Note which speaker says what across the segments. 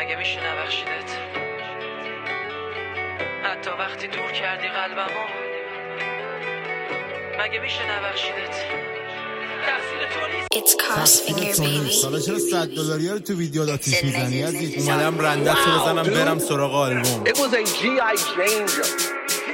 Speaker 1: مگه میشه نبخشیدت؟ حتی وقتی دور کردی قلبمو مگه میشه نبخشیدت؟
Speaker 2: It's costing your baby.
Speaker 3: حالا چرا $100 رو تو ویدیو لاتیش میزنی عزیز؟
Speaker 4: اومدم رندت رو بزنم برم سراغ آلبوم.
Speaker 5: It was a G.I. Jane jump.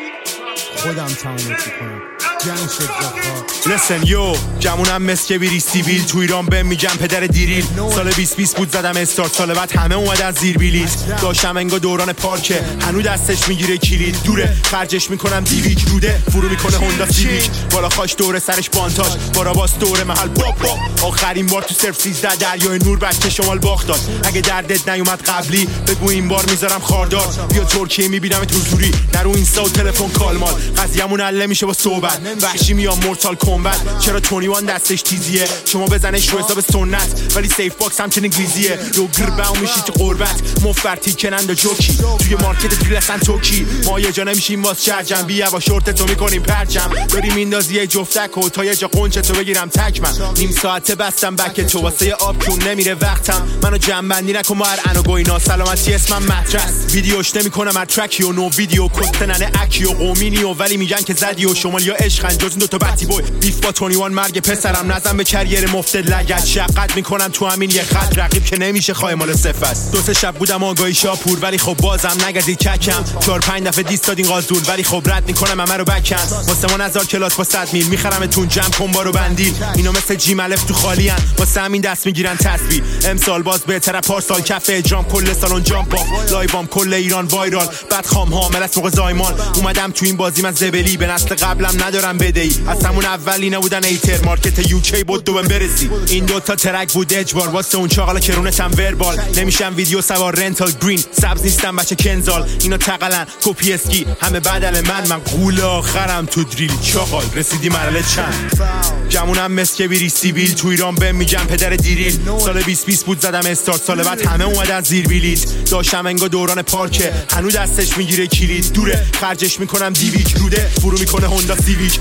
Speaker 3: خودم تمامش کنم جنگ شد زخا.
Speaker 4: لسن یو جمونم مسکه بیری سیبیل تو ایران بهم میگم پدر دیریل. سال 2020 بود زدم استارت، سال بعد همه اومدن زیر بلیط. داشتم انگا دوران پارکه هنو دستش میگیره کلید دوره، خرجش میکنم دیویک روده فرو میکنه هوندا سیویک. بالا خاش دوره سرش بانتاژ باراباس دوره محل باب آخرین بار تو صرف 13 دریای نور بچه شمال باخت داد. اگه دردت نیومد قبلی بگو این بار میذارم خاردار. بیا ترکیه میبینم تو زوری نرو اینستا و تلفن کالمال. قضیه‌مون حل میشه با صحبت وحشی میام مورتال کمبت. چرا تونیوان دستش تیزیه شما بزنش رو حساب سنت ولی سیف باکس همچین انگلیزیه. رو گربه میشی تو قربت مفرتی کنند و جوکی توی مارکت دریل اصلا توکی. ما یه جا نمیشیم واس چرجم بیا با شورت تو میکنیم پرچم. داری میندازی یه جفتک و تا یه جا قنچه تو بگیرم تک. من نیم ساعته بستم بک تو واسه آب کون نمیره وقتم. منو جنبندی نکن ما هر انو گوینا سلامتی اسمم مدرس. ویدیوش نمیکنم هر ترکی و نو ویدیو کستننه اکی و قومینی و ولی میگن که زدی و شمالیا عشقن جز این دوتا بطی بوی. بیف با تونیوان مرگ پسرم نزن به کریر مفتد لگد. شقت میکنم تو همین یه خط رقیب که نمیشه خواهی مال صفت. دو سه شب بودم آگاهی شاپور ولی خب بازم نگردید ککم. 4-5 دفعه دیست دادین قازون ولی خب رد میکنم همه رو بکن. واسه ما نزار کلاس با 100 میل میخرمتون جمع کن بارو بندیل. اینا مثل جیم الف تو خالی ان واسه همین دست میگیرن تسبیح. امسال باز بهتره پارسال کف اجرام کل سالن جامپ اف لایوام کل ایران وایرال. بعد خام حامل است موقع زایمان اومدم تو این بازی من زبلی به نسل قبلم ندارم بدهی. از همون اولی نبودن ایتر مارکت یوکی بود دوبم برسی. این دوتا ترک بود اجبار واسه اون چاقالا کرونش هم وربال. نمیشم ویدیو سوار رنتال گرین سبز نیستم بچه کنزال. اینا تقلن کپی اسکی همه بدل من قول آخرم تو دریل چاقال. رسیدی مرحله چند جمونم مسکه بیری سیبیل تو ایران بهم میگم پدر دیریل. سال 2020 بود زدم استارت، سال بعد همه اومدن زیر بلیط. داشتم انگا دوران پارکه هنو دستش میگیره کلید دوره، خرجش میکنم دیویک روده فرو میکنه هوندا سیویک.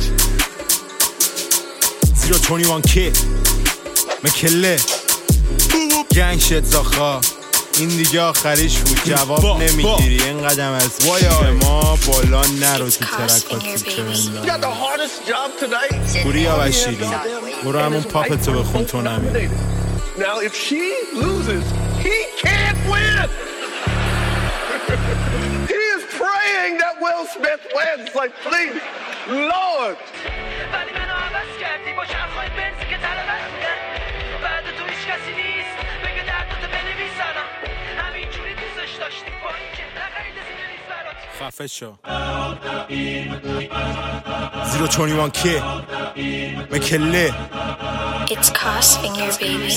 Speaker 4: 021 مکله گنگ شد زاخا. این دیگه آخریش بود جواب نمیگیری اینقدر از ما بالا نرو تو ترکات پوریا و شیری. برو همون پاپتو بخون تو نمی.
Speaker 5: Now if she loses, he can't win. He is praying that Will Smith wins. Like, please, Lord.
Speaker 1: ولی منو عوض کردی با چرخای بنز که طلبت میدن. بعد تو هیچ کسی نیست بگه دردتو بنویسنم. همینجوری دوستش داشتی با این که نقیده زینه نیست برات.
Speaker 4: خفه شو 021 مکله.
Speaker 2: It's costing your baby.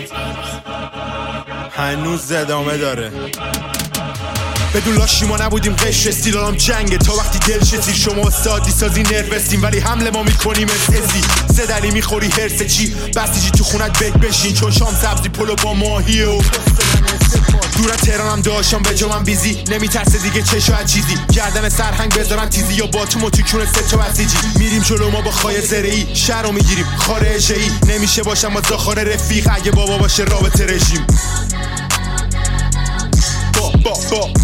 Speaker 4: هنوز ادامه داره. بدون لاشی ما نبودیم قش استیلالم جنگه تا وقتی دل شدی. شما استادی سازی نروستیم ولی حمله ما میکنیم اسسی. سه دلی میخوری هرس چی بسیجی تو خونت بگ بشین چون شام سبزی پلو با ماهیه و دور از تهرانم داشتم به جا من بیزی. نمیترسه دیگه چشا چیزی گردن سرهنگ بذارن تیزی یا با تو موتیکونه سه تا بسیجی. میریم جلو ما با خای زرعی شهر رو میگیریم خارجه ای. نمیشه باشم با زاخار رفیق اگه بابا باشه رابطه رژیم. با